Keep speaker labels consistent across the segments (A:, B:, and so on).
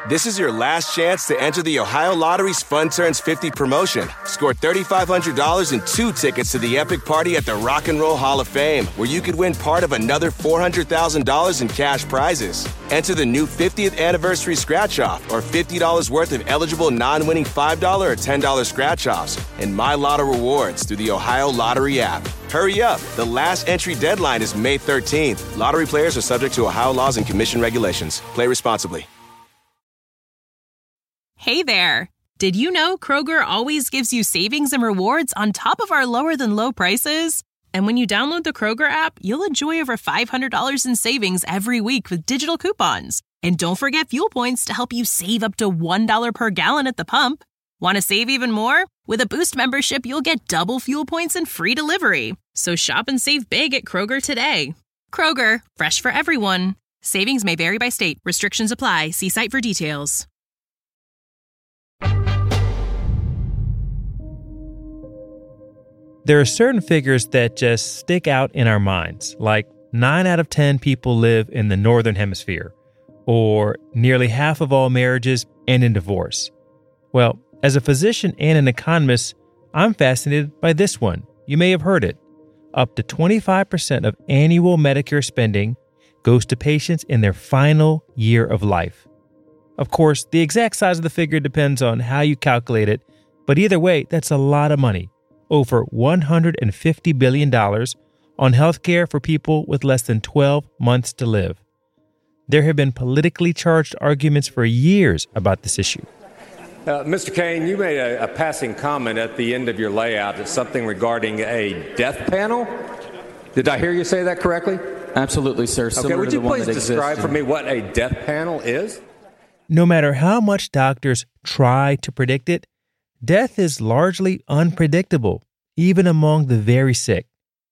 A: This is your last chance to enter the Ohio Lottery's Fun Turns 50 promotion. Score $3,500 and 2 tickets to the epic party at the Rock and Roll Hall of Fame, where you could win part of another $400,000 in cash prizes. Enter the new 50th anniversary scratch-off or $50 worth of eligible non-winning $5 or $10 scratch-offs and My Lotto rewards through the Ohio Lottery app. Hurry up. The last entry deadline is May 13th. Lottery players are subject to Ohio laws and commission regulations. Play responsibly.
B: Hey there! Did you know Kroger always gives you savings and rewards on top of our lower-than-low prices? And when you download the Kroger app, you'll enjoy over $500 in savings every week with digital coupons. And don't forget fuel points to help you save up to $1 per gallon at the pump. Want to save even more? With a Boost membership, you'll get double fuel points and free delivery. So shop and save big at Kroger today. Kroger, fresh for everyone. Savings may vary by state. Restrictions apply. See site for details.
C: There are certain figures that just stick out in our minds, like 9 out of 10 people live in the Northern Hemisphere, or nearly half of all marriages end in divorce. Well, as a physician and an economist, I'm fascinated by this one. You may have heard it. Up to 25% of annual Medicare spending goes to patients in their final year of life. Of course, the exact size of the figure depends on how you calculate it, but either way, that's a lot of money. Over $150 billion on healthcare for people with less than 12 months to live. There have been politically charged arguments for years about this issue.
D: Mr. Kane, you made a passing comment at the end of your layout at something regarding a death panel. Did I hear you say that correctly?
E: Absolutely, sir.
D: Okay, would you please describe for me what a death panel is?
C: No matter how much doctors try to predict it, death is largely unpredictable, even among the very sick.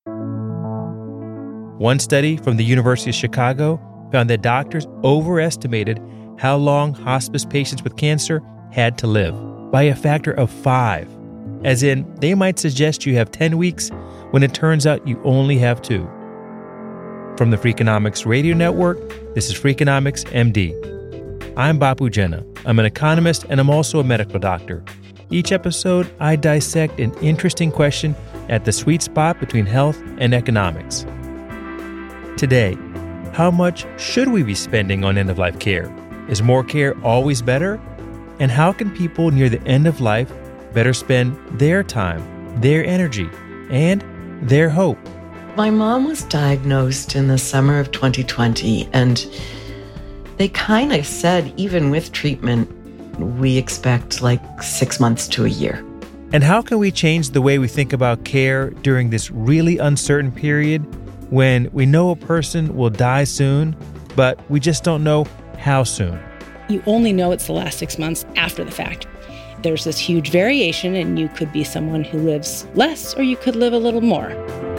C: One study from the University of Chicago found that doctors overestimated how long hospice patients with cancer had to live by a factor of 5. As in, they might suggest you have 10 weeks when it turns out you only have 2. From the Freakonomics Radio Network, this is Freakonomics MD. I'm Bapu Jena. I'm an economist and I'm also a medical doctor. Each episode, I dissect an interesting question at the sweet spot between health and economics. Today, how much should we be spending on end-of-life care? Is more care always better? And how can people near the end of life better spend their time, their energy, and their hope?
F: My mom was diagnosed in the summer of 2020, and they kind of said, even with treatment, we expect like 6 months to a year.
C: And how can we change the way we think about care during this really uncertain period when we know a person will die soon, but we just don't know how soon?
G: You only know it's the last 6 months after the fact. There's this huge variation, and you could be someone who lives less, or you could live a little more.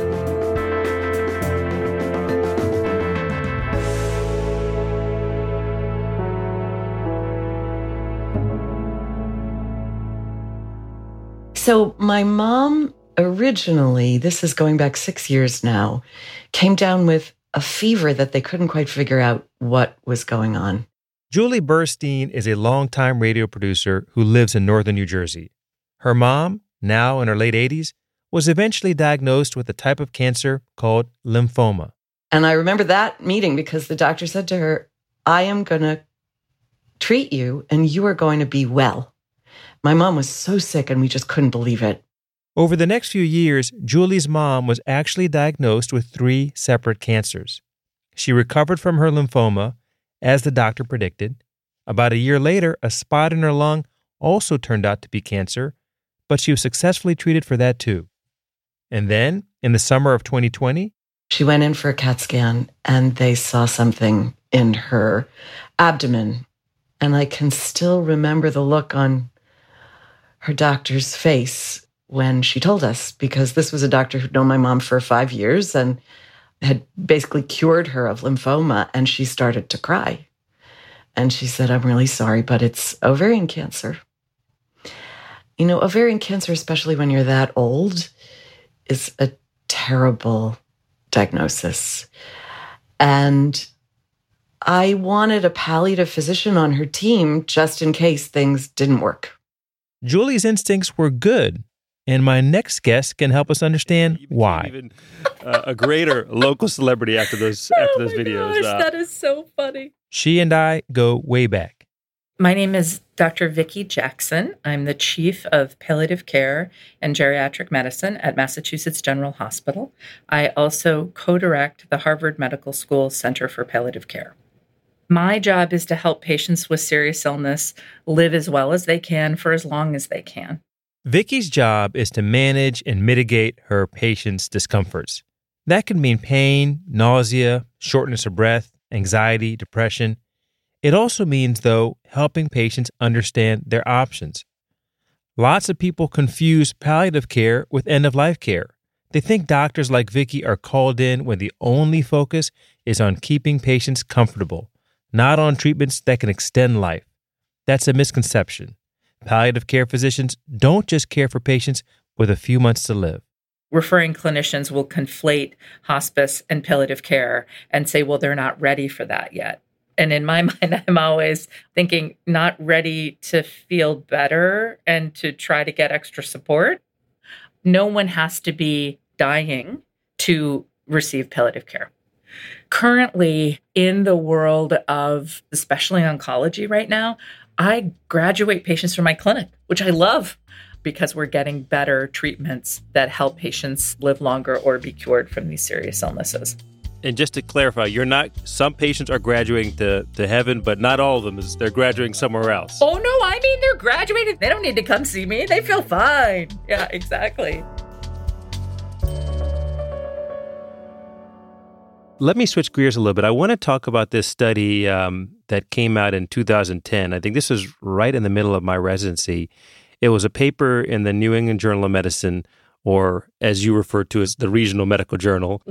F: So my mom originally, this is going back 6 years now, came down with a fever that they couldn't quite figure out what was going on.
C: Julie Burstein is a longtime radio producer who lives in northern New Jersey. Her mom, now in her late 80s, was eventually diagnosed with a type of cancer called lymphoma.
F: And I remember that meeting because the doctor said to her, I am going to treat you and you are going to be well. My mom was so sick and we just couldn't believe it.
C: Over the next few years, Julie's mom was actually diagnosed with 3 separate cancers. She recovered from her lymphoma, as the doctor predicted. About a year later, a spot in her lung also turned out to be cancer, but she was successfully treated for that too. And then, in the summer of 2020,
F: she went in for a CAT scan and they saw something in her abdomen. And I can still remember the look on her doctor's face when she told us, because this was a doctor who'd known my mom for 5 years and had basically cured her of lymphoma, and she started to cry. And she said, I'm really sorry, but it's ovarian cancer. You know, ovarian cancer, especially when you're that old, is a terrible diagnosis. And I wanted a palliative physician on her team just in case things didn't work.
C: Julie's instincts were good, and my next guest can help us understand why.
E: Even a greater local celebrity after those videos.
G: Gosh, that is so funny.
C: She and I go way back.
H: My name is Dr. Vicki Jackson. I'm the Chief of Palliative Care and Geriatric Medicine at Massachusetts General Hospital. I also co-direct the Harvard Medical School Center for Palliative Care. My job is to help patients with serious illness live as well as they can for as long as they can.
C: Vicki's job is to manage and mitigate her patients' discomforts. That can mean pain, nausea, shortness of breath, anxiety, depression. It also means, though, helping patients understand their options. Lots of people confuse palliative care with end-of-life care. They think doctors like Vicki are called in when the only focus is on keeping patients comfortable, not on treatments that can extend life. That's a misconception. Palliative care physicians don't just care for patients with a few months to live.
H: Referring clinicians will conflate hospice and palliative care and say, well, they're not ready for that yet. And in my mind, I'm always thinking not ready to feel better and to try to get extra support. No one has to be dying to receive palliative care. Currently, in the world of especially oncology right now, I graduate patients from my clinic, which I love because we're getting better treatments that help patients live longer or be cured from these serious illnesses.
E: And just to clarify, some patients are graduating to heaven, but not all of them. They're graduating somewhere else.
H: Oh, no, I mean, they're graduating. They don't need to come see me. They feel fine. Yeah, exactly.
E: Let me switch gears a little bit. I want to talk about this study that came out in 2010. I think this was right in the middle of my residency. It was a paper in the New England Journal of Medicine, or as you refer to as the Regional Medical Journal.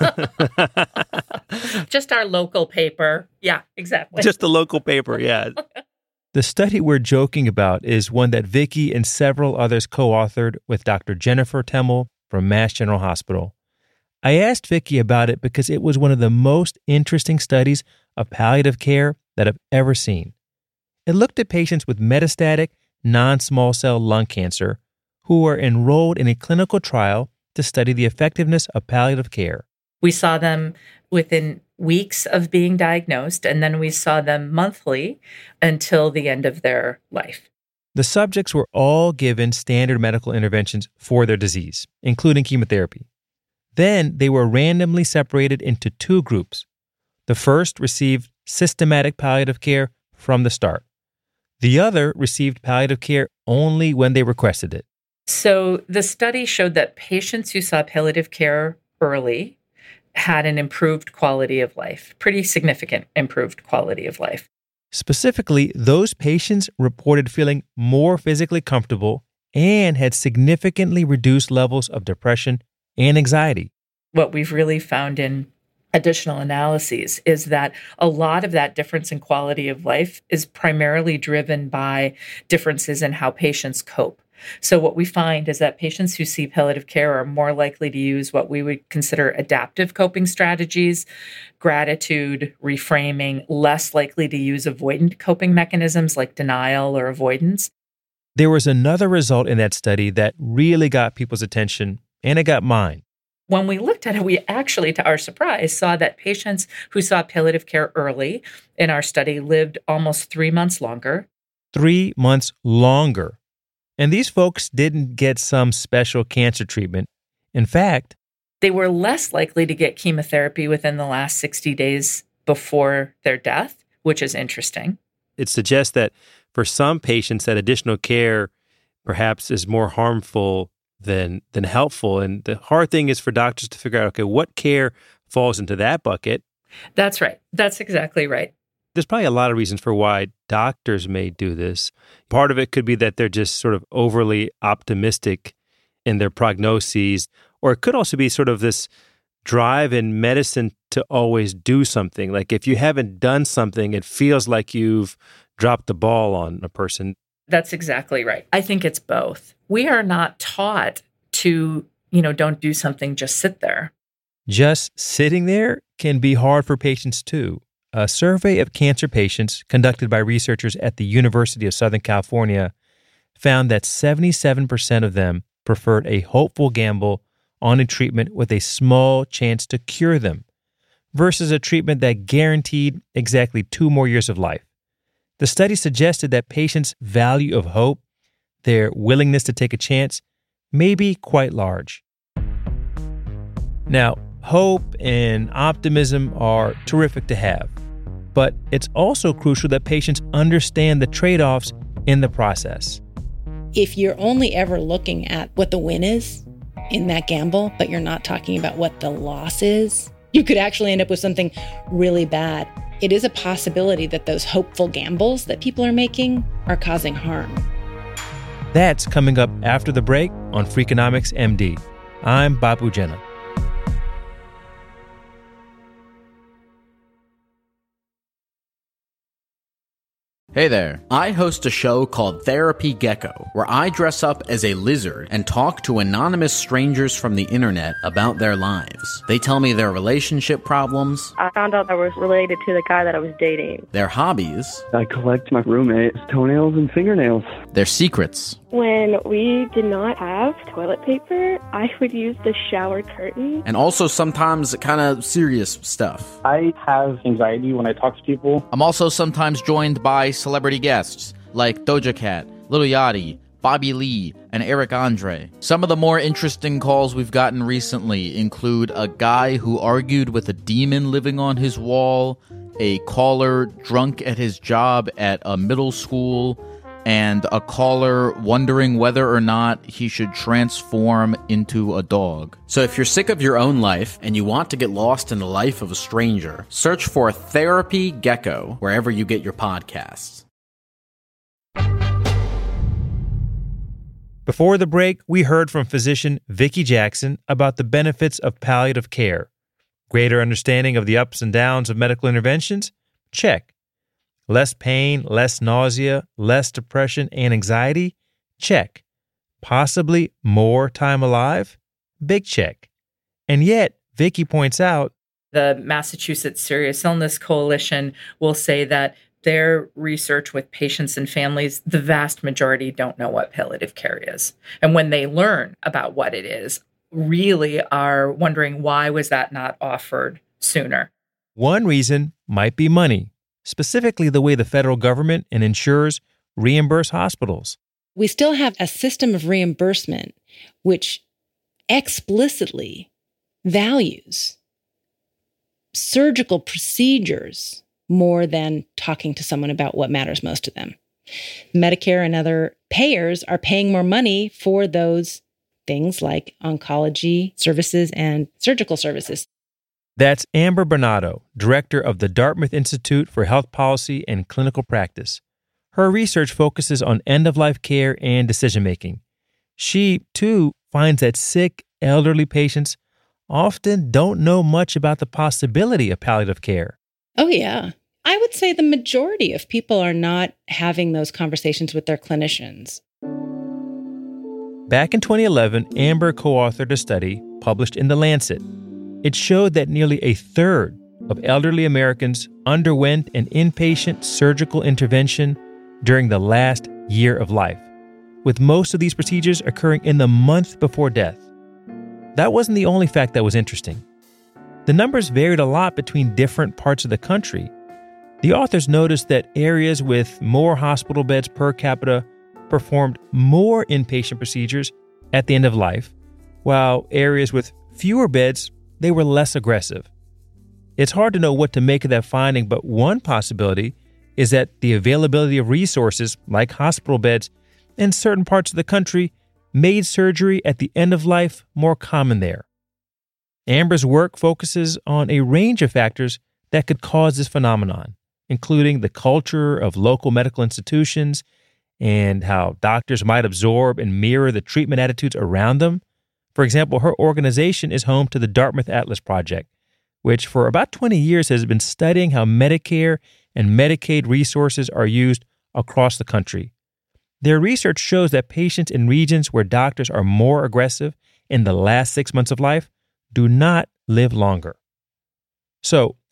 H: Just our local paper. Yeah, exactly.
E: Just the local paper, yeah.
C: The study we're joking about is one that Vicki and several others co-authored with Dr. Jennifer Temmel from Mass General Hospital. I asked Vicki about it because it was one of the most interesting studies of palliative care that I've ever seen. It looked at patients with metastatic non-small cell lung cancer who were enrolled in a clinical trial to study the effectiveness of palliative care.
H: We saw them within weeks of being diagnosed, and then we saw them monthly until the end of their life.
C: The subjects were all given standard medical interventions for their disease, including chemotherapy. Then they were randomly separated into two groups. The first received systematic palliative care from the start. The other received palliative care only when they requested it.
H: So the study showed that patients who saw palliative care early had an improved quality of life, pretty significant improved quality of life.
C: Specifically, those patients reported feeling more physically comfortable and had significantly reduced levels of depression and anxiety.
H: What we've really found in additional analyses is that a lot of that difference in quality of life is primarily driven by differences in how patients cope. So what we find is that patients who see palliative care are more likely to use what we would consider adaptive coping strategies, gratitude, reframing, less likely to use avoidant coping mechanisms like denial or avoidance.
C: There was another result in that study that really got people's attention, and it got mine.
H: When we looked at it, we actually, to our surprise, saw that patients who saw palliative care early in our study lived almost 3 months longer.
C: 3 months longer. And these folks didn't get some special cancer treatment. In fact,
H: they were less likely to get chemotherapy within the last 60 days before their death, which is interesting.
E: It suggests that for some patients, that additional care perhaps is more harmful than helpful. And the hard thing is for doctors to figure out, okay, what care falls into that bucket?
H: That's right. That's exactly right.
E: There's probably a lot of reasons for why doctors may do this. Part of it could be that they're just sort of overly optimistic in their prognoses, or it could also be sort of this drive in medicine to always do something. Like if you haven't done something, it feels like you've dropped the ball on a person.
H: That's exactly right. I think it's both. We are not taught to, don't do something, just sit there.
C: Just sitting there can be hard for patients too. a survey of cancer patients conducted by researchers at the University of Southern California found that 77% of them preferred a hopeful gamble on a treatment with a small chance to cure them versus a treatment that guaranteed exactly 2 more years of life. The study suggested that patients' value of hope, their willingness to take a chance, may be quite large. Now, hope and optimism are terrific to have, but it's also crucial that patients understand the trade-offs in the process.
G: If you're only ever looking at what the win is in that gamble, but you're not talking about what the loss is, you could actually end up with something really bad. It is a possibility that those hopeful gambles that people are making are causing harm.
C: That's coming up after the break on Freakonomics MD. I'm Babu Jena.
I: Hey there. I host a show called Therapy Gecko, where I dress up as a lizard and talk to anonymous strangers from the internet about their lives. They tell me their relationship problems.
J: I found out I was related to the guy that I was dating.
I: Their hobbies.
K: I collect my roommate's toenails and fingernails.
I: Their secrets.
J: When we did not have toilet paper, I would use the shower curtain.
I: And also sometimes kind of serious stuff.
L: I have anxiety when I talk to people.
I: I'm also sometimes joined by celebrity guests like Doja Cat, Lil Yachty, Bobby Lee, and Eric Andre. Some of the more interesting calls we've gotten recently include a guy who argued with a demon living on his wall, a caller drunk at his job at a middle school, and a caller wondering whether or not he should transform into a dog. So if you're sick of your own life and you want to get lost in the life of a stranger, search for Therapy Gecko wherever you get your podcasts.
C: Before the break, we heard from physician Vicki Jackson about the benefits of palliative care. Greater understanding of the ups and downs of medical interventions? Check. Less pain, less nausea, less depression and anxiety? Check. Possibly more time alive? Big check. And yet, Vicki points out,
H: the Massachusetts Serious Illness Coalition will say that their research with patients and families, the vast majority don't know what palliative care is. And when they learn about what it is, really are wondering, why was that not offered sooner?
C: One reason might be money. Specifically the way the federal government and insurers reimburse hospitals.
G: We still have a system of reimbursement which explicitly values surgical procedures more than talking to someone about what matters most to them. Medicare and other payers are paying more money for those things like oncology services and surgical services.
C: That's Amber Bernardo, director of the Dartmouth Institute for Health Policy and Clinical Practice. Her research focuses on end-of-life care and decision-making. She, too, finds that sick, elderly patients often don't know much about the possibility of palliative care.
G: Oh, yeah. I would say the majority of people are not having those conversations with their clinicians.
C: Back in 2011, Amber co-authored a study published in The Lancet. It showed that nearly a third of elderly Americans underwent an inpatient surgical intervention during the last year of life, with most of these procedures occurring in the month before death. That wasn't the only fact that was interesting. The numbers varied a lot between different parts of the country. The authors noticed that areas with more hospital beds per capita performed more inpatient procedures at the end of life, while areas with fewer beds, they were less aggressive. It's hard to know what to make of that finding, but one possibility is that the availability of resources, like hospital beds, in certain parts of the country made surgery at the end of life more common there. Amber's work focuses on a range of factors that could cause this phenomenon, including the culture of local medical institutions and how doctors might absorb and mirror the treatment attitudes around them. For example, her organization is home to the Dartmouth Atlas Project, which for about 20 years has been studying how Medicare and Medicaid resources are used across the country. Their research shows that patients in regions where doctors are more aggressive in the last 6 months of life do not live longer. So,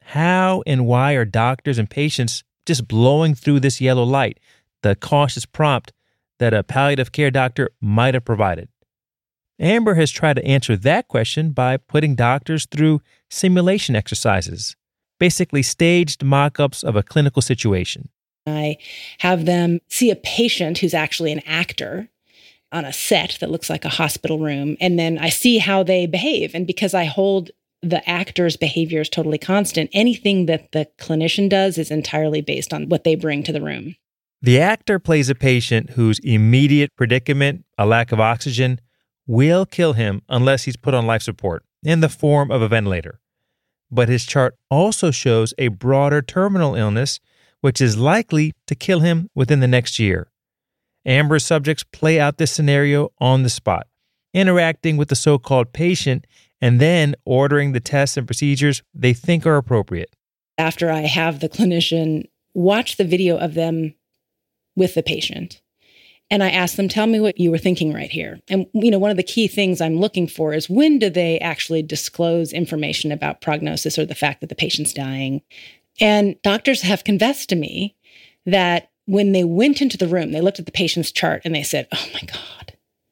C: How and why are doctors and patients just blowing through this yellow light, the cautious prompt that a palliative care doctor might have provided? Amber has tried to answer that question by putting doctors through simulation exercises, basically staged mock-ups of a clinical situation.
G: I have them see a patient who's actually an actor on a set that looks like a hospital room, and then I see how they behave. And because I hold the actor's behavior is totally constant, anything that the clinician does is entirely based on what they bring to the room.
C: The actor plays a patient whose immediate predicament, a lack of oxygen, will kill him unless he's put on life support in the form of a ventilator. But his chart also shows a broader terminal illness, which is likely to kill him within the next year. Amber's subjects play out this scenario on the spot, interacting with the so-called patient and then ordering the tests and procedures they think are appropriate.
G: After I have the clinician watch the video of them with the patient, and I ask them, tell me what you were thinking right here. And, one of the key things I'm looking for is when do they actually disclose information about prognosis or the fact that the patient's dying? And doctors have confessed to me that when they went into the room, they looked at the patient's chart and they said, oh my God,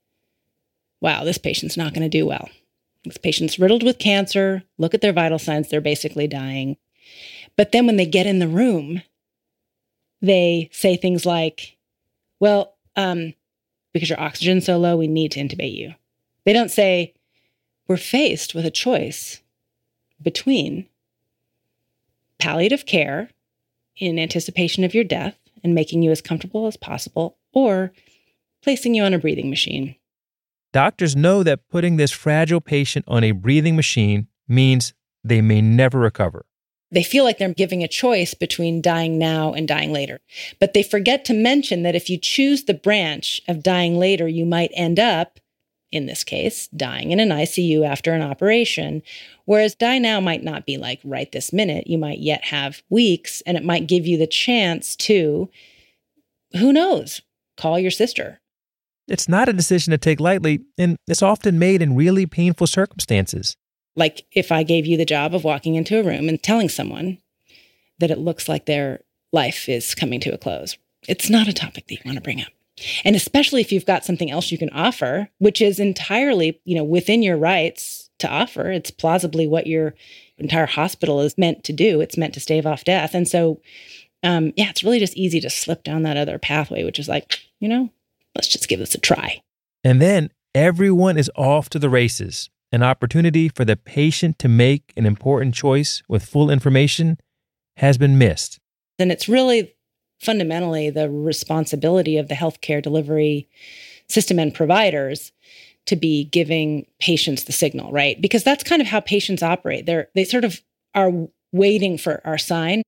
G: wow, this patient's not going to do well. This patient's riddled with cancer. Look at their vital signs. They're basically dying. But then when they get in the room, they say things like, well, because your oxygen's so low, we need to intubate you. They don't say, we're faced with a choice between palliative care in anticipation of your death and making you as comfortable as possible, or placing you on a breathing machine.
C: Doctors know that putting this fragile patient on a breathing machine means they may never recover.
G: They feel like they're giving a choice between dying now and dying later. But they forget to mention that if you choose the branch of dying later, you might end up, in this case, dying in an ICU after an operation. Whereas die now might not be like right this minute. You might yet have weeks, and it might give you the chance to, who knows, call your sister.
C: It's not a decision to take lightly, and it's often made in really painful circumstances.
G: Like if I gave you the job of walking into a room and telling someone that it looks like their life is coming to a close. It's not a topic that you want to bring up. And especially if you've got something else you can offer, which is entirely, within your rights to offer. It's plausibly what your entire hospital is meant to do. It's meant to stave off death. And so, it's really just easy to slip down that other pathway, which is like, let's just give this a try.
C: And then everyone is off to the races. An opportunity for the patient to make an important choice with full information has been missed.
G: And it's really fundamentally the responsibility of the healthcare delivery system and providers to be giving patients the signal, right? Because that's kind of how patients operate. They sort of are waiting for our sign.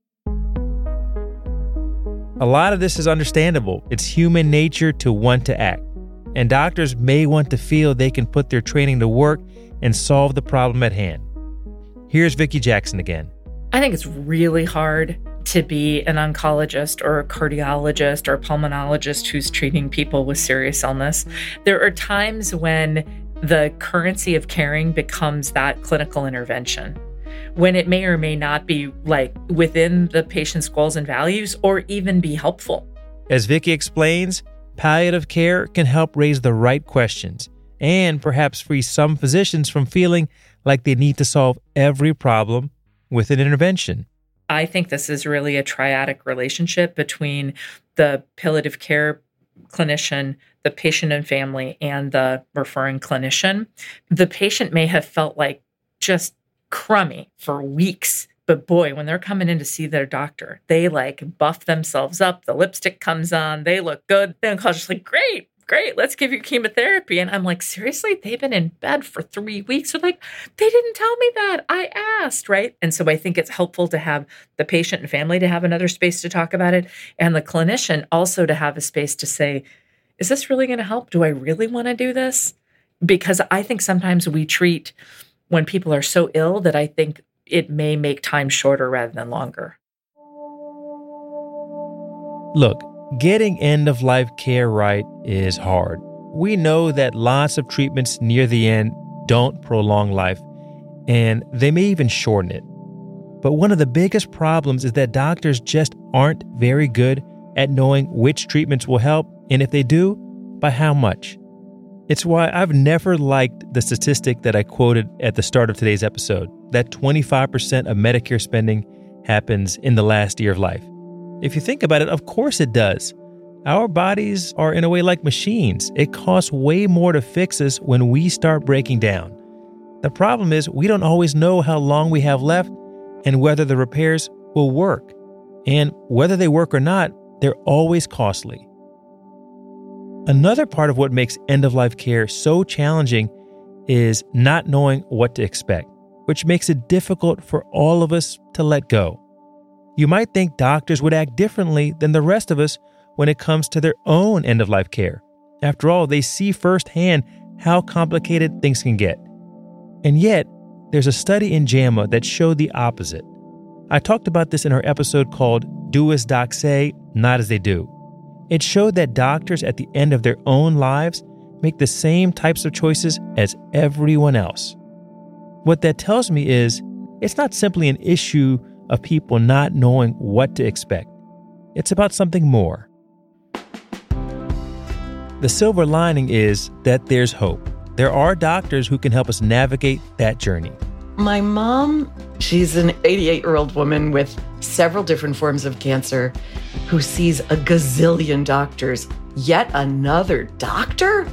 C: A lot of this is understandable. It's human nature to want to act. And doctors may want to feel they can put their training to work and solve the problem at hand. Here's Vicki Jackson again.
H: I think it's really hard to be an oncologist or a cardiologist or a pulmonologist who's treating people with serious illness. There are times when the currency of caring becomes that clinical intervention, when it may or may not be like within the patient's goals and values or even be helpful.
C: As Vicki explains, palliative care can help raise the right questions and perhaps free some physicians from feeling like they need to solve every problem with an intervention.
H: I think this is really a triadic relationship between the palliative care clinician, the patient and family, and the referring clinician. The patient may have felt like just crummy for weeks, but boy, when they're coming in to see their doctor, they like buff themselves up. The lipstick comes on, they look good. Then the oncologist's like, great, let's give you chemotherapy. And I'm like, seriously? They've been in bed for 3 weeks. They're like, they didn't tell me that. I asked, right? And so I think it's helpful to have the patient and family to have another space to talk about it, and the clinician also to have a space to say, is this really going to help? Do I really want to do this? Because I think sometimes we treat when people are so ill that I think it may make time shorter rather than longer.
C: Look, getting end-of-life care right is hard. We know that lots of treatments near the end don't prolong life, and they may even shorten it. But one of the biggest problems is that doctors just aren't very good at knowing which treatments will help, and if they do, by how much. It's why I've never liked the statistic that I quoted at the start of today's episode, that 25% of Medicare spending happens in the last year of life. If you think about it, of course it does. Our bodies are in a way like machines. It costs way more to fix us when we start breaking down. The problem is we don't always know how long we have left and whether the repairs will work. And whether they work or not, they're always costly. Another part of what makes end-of-life care so challenging is not knowing what to expect, which makes it difficult for all of us to let go. You might think doctors would act differently than the rest of us when it comes to their own end-of-life care. After all, they see firsthand how complicated things can get. And yet, there's a study in JAMA that showed the opposite. I talked about this in our episode called Do As Docs Say, Not As They Do. It showed that doctors at the end of their own lives make the same types of choices as everyone else. What that tells me is it's not simply an issue of people not knowing what to expect. It's about something more. The silver lining is that there's hope. There are doctors who can help us navigate that journey.
F: My mom, she's an 88-year-old woman with several different forms of cancer who sees a gazillion doctors. Yet another doctor?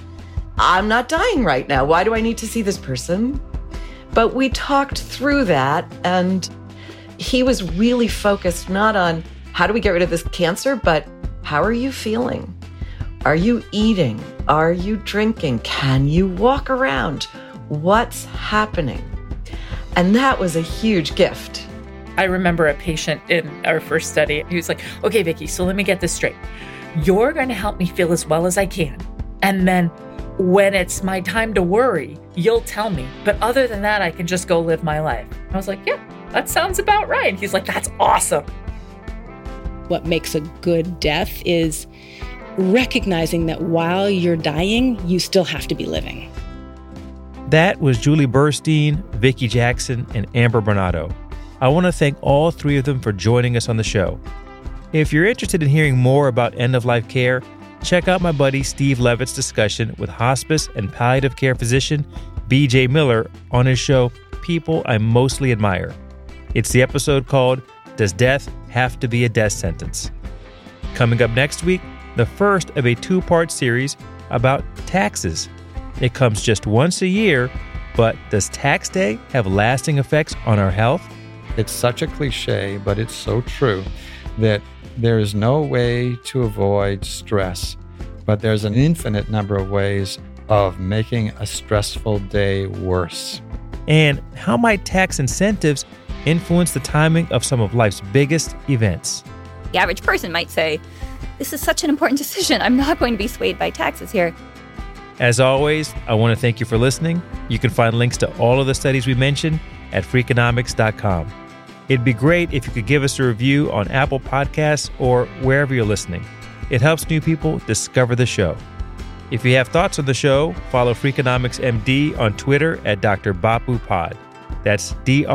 F: I'm not dying right now. Why do I need to see this person? But we talked through that, and he was really focused not on how do we get rid of this cancer, but how are you feeling? Are you eating? Are you drinking? Can you walk around? What's happening? And that was a huge gift.
H: I remember a patient in our first study. He was like, okay, Vicki, so let me get this straight. You're going to help me feel as well as I can. And then when it's my time to worry, you'll tell me. But other than that, I can just go live my life. I was like, yeah, that sounds about right. And he's like, that's awesome.
G: What makes a good death is recognizing that while you're dying, you still have to be living.
C: That was Julie Burstein, Vicki Jackson, and Amber Bernardo. I want to thank all three of them for joining us on the show. If you're interested in hearing more about end-of-life care, check out my buddy Steve Levitt's discussion with hospice and palliative care physician B.J. Miller on his show, People I Mostly Admire. It's the episode called, Does Death Have to Be a Death Sentence? Coming up next week, the first of a two-part series about taxes. It comes just once a year, but does tax day have lasting effects on our health?
M: It's such a cliche, but it's so true that there is no way to avoid stress, but there's an infinite number of ways of making a stressful day worse.
C: And how might tax incentives influence the timing of some of life's biggest events?
N: The average person might say, this is such an important decision. I'm not going to be swayed by taxes here.
C: As always, I want to thank you for listening. You can find links to all of the studies we mentioned at Freakonomics.com. It'd be great if you could give us a review on Apple Podcasts or wherever you're listening. It helps new people discover the show. If you have thoughts on the show, follow Freakonomics MD on Twitter at Dr. Bapu Pod. That's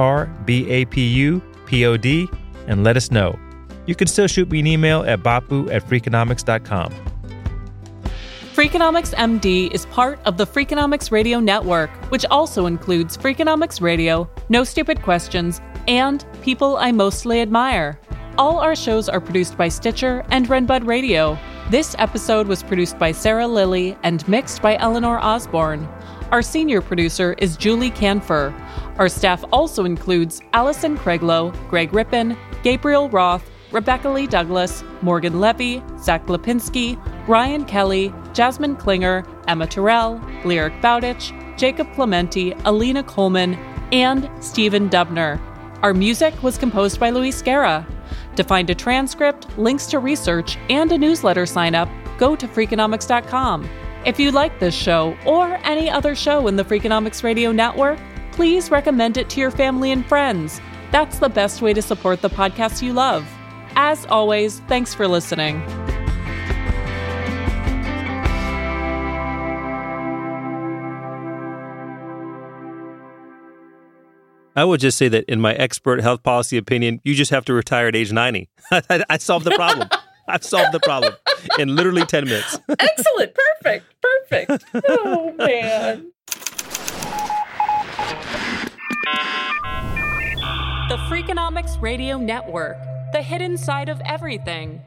C: DRBAPUPOD, and let us know. You can still shoot me an email at bapu@freakonomics.com.
O: Freakonomics MD is part of the Freakonomics Radio Network, which also includes Freakonomics Radio, No Stupid Questions, and People I Mostly Admire. All our shows are produced by Stitcher and Renbud Radio. This episode was produced by Sarah Lilly and mixed by Eleanor Osborne. Our senior producer is Julie Canfer. Our staff also includes Allison Craiglow, Greg Rippin, Gabriel Roth, Rebecca Lee Douglas, Morgan Levy, Zach Lipinski, Ryan Kelly, Jasmine Klinger, Emma Terrell, Lyric Bowditch, Jacob Clementi, Alina Coleman, and Stephen Dubner. Our music was composed by Luis Guerra. To find a transcript, links to research, and a newsletter sign up, go to Freakonomics.com. If you like this show or any other show in the Freakonomics Radio Network, please recommend it to your family and friends. That's the best way to support the podcast you love. As always, thanks for listening.
E: I would just say that in my expert health policy opinion, you just have to retire at age 90. I solved the problem. I've solved the problem in literally 10 minutes.
H: Excellent. Perfect. Oh, man.
O: The Freakonomics Radio Network, the hidden side of everything.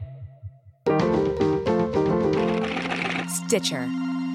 P: Stitcher.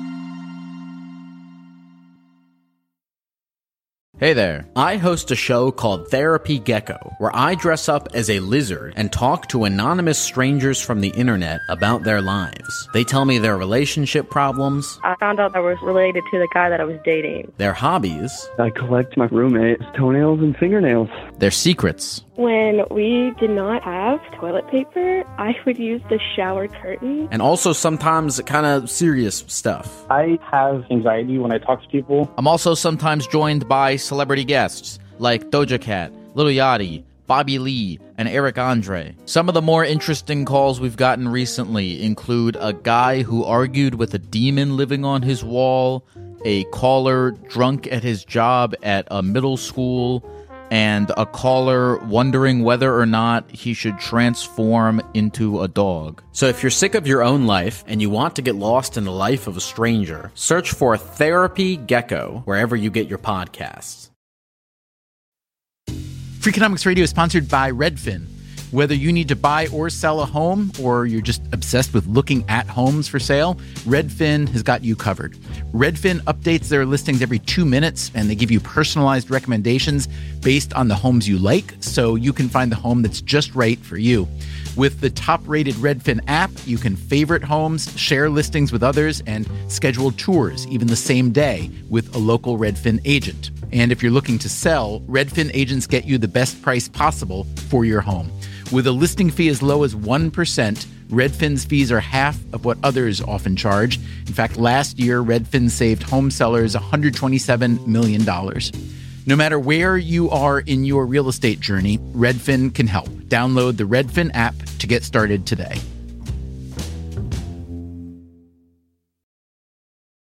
I: Hey there. I host a show called Therapy Gecko, where I dress up as a lizard and talk to anonymous strangers from the internet about their lives. They tell me their relationship problems.
J: I found out I was related to the guy that I was dating.
I: Their hobbies.
K: I collect my roommate's toenails and fingernails.
I: Their secrets.
J: When we did not have toilet paper, I would use the shower curtain.
I: And also sometimes kind of serious stuff.
L: I have anxiety when I talk to people.
I: I'm also sometimes joined by celebrity guests like Doja Cat, Lil Yachty, Bobby Lee, and Eric Andre. Some of the more interesting calls we've gotten recently include a guy who argued with a demon living on his wall, a caller drunk at his job at a middle school, and a caller wondering whether or not he should transform into a dog. So if you're sick of your own life and you want to get lost in the life of a stranger, search for Therapy Gecko wherever you get your podcasts. Freakonomics Radio is sponsored by Redfin. Whether you need to buy or sell a home, or you're just obsessed with looking at homes for sale, Redfin has got you covered. Redfin updates their listings every 2 minutes, and they give you personalized recommendations based on the homes you like, so you can find the home that's just right for you. With the top-rated Redfin app, you can favorite homes, share listings with others, and schedule tours even the same day with a local Redfin agent. And if you're looking to sell, Redfin agents get you the best price possible for your home. With a listing fee as low as 1%, Redfin's fees are half of what others often charge. In fact, last year, Redfin saved home sellers $127 million. No matter where you are in your real estate journey, Redfin can help. Download the Redfin app to get started today.